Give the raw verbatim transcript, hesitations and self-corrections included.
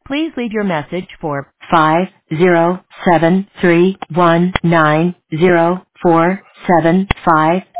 Please leave your message for five zero seven three one nine zero four seven five